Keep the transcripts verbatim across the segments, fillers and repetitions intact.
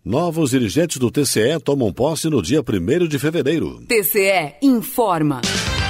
Novos dirigentes do T C E tomam posse no dia primeiro de fevereiro. T C E informa.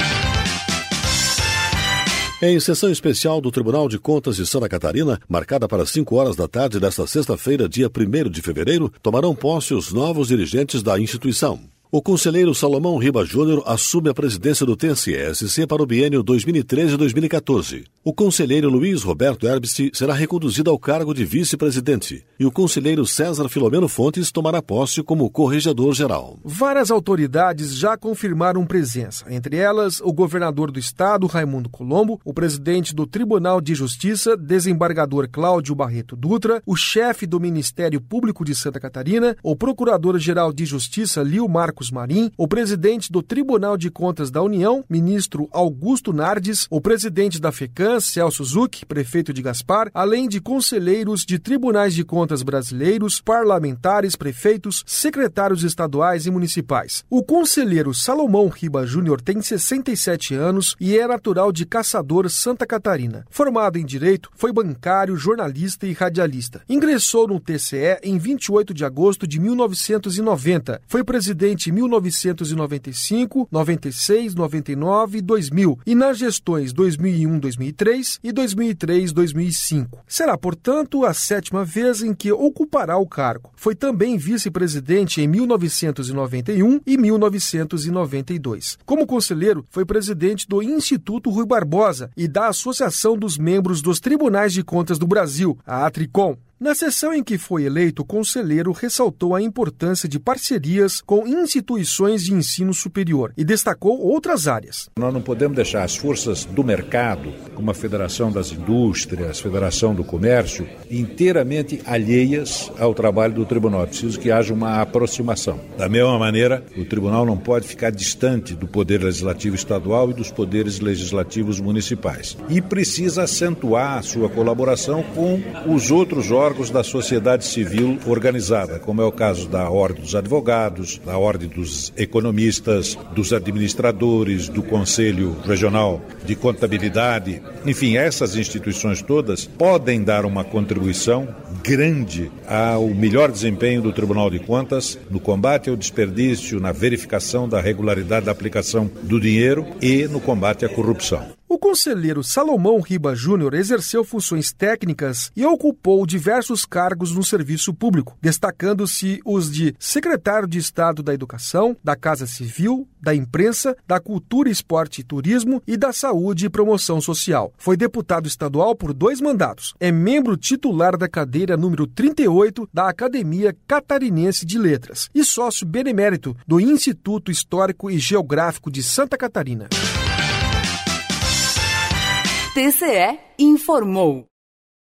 Em sessão especial do Tribunal de Contas de Santa Catarina, marcada para cinco horas da tarde desta sexta-feira, dia primeiro de fevereiro, tomarão posse os novos dirigentes da instituição. O conselheiro Salomão Riba Júnior assume a presidência do T C E S C para o biênio dois mil e treze a dois mil e quatorze. O conselheiro Luiz Roberto Herbst será reconduzido ao cargo de vice-presidente e o conselheiro César Filomeno Fontes tomará posse como corregedor-geral. Várias autoridades já confirmaram presença, entre elas o governador do estado, Raimundo Colombo, o presidente do Tribunal de Justiça, desembargador Cláudio Barreto Dutra, o chefe do Ministério Público de Santa Catarina, o procurador-geral de Justiça, Lio Marcos Marim, o presidente do Tribunal de Contas da União, ministro Augusto Nardes, o presidente da FECAM, Celso Zucchi, prefeito de Gaspar, além de conselheiros de tribunais de contas brasileiros, parlamentares, prefeitos, secretários estaduais e municipais. O conselheiro Salomão Riba Júnior tem sessenta e sete anos e é natural de Caçador, Santa Catarina. Formado em Direito, foi bancário, jornalista e radialista. Ingressou no T C E em vinte e oito de agosto de mil novecentos e noventa. Foi presidente em mil novecentos e noventa e cinco, noventa e seis, noventa e nove e dois mil e nas gestões dois mil e um a dois mil e três e dois mil e três a dois mil e cinco. Será, portanto, a sétima vez em que ocupará o cargo. Foi também vice-presidente em mil novecentos e noventa e um e mil novecentos e noventa e dois. Como conselheiro, foi presidente do Instituto Rui Barbosa e da Associação dos Membros dos Tribunais de Contas do Brasil, a ATRICOM. Na sessão em que foi eleito, o conselheiro ressaltou a importância de parcerias com instituições de ensino superior e destacou outras áreas. Nós não podemos deixar as forças do mercado, como a Federação das Indústrias, a Federação do Comércio, inteiramente alheias ao trabalho do tribunal. É preciso que haja uma aproximação. Da mesma maneira, o tribunal não pode ficar distante do poder legislativo estadual e dos poderes legislativos municipais. E precisa acentuar a sua colaboração com os outros órgãos da sociedade civil organizada, como é o caso da Ordem dos Advogados, da Ordem dos Economistas, dos Administradores, do Conselho Regional de Contabilidade. Enfim, essas instituições todas podem dar uma contribuição grande ao melhor desempenho do Tribunal de Contas no combate ao desperdício, na verificação da regularidade da aplicação do dinheiro e no combate à corrupção. O conselheiro Salomão Riba Júnior exerceu funções técnicas e ocupou diversos cargos no serviço público, destacando-se os de secretário de Estado da Educação, da Casa Civil, da Imprensa, da Cultura, Esporte e Turismo e da Saúde e Promoção Social. Foi deputado estadual por dois mandatos. É membro titular da cadeira número trinta e oito da Academia Catarinense de Letras e sócio benemérito do Instituto Histórico e Geográfico de Santa Catarina. T C E informou.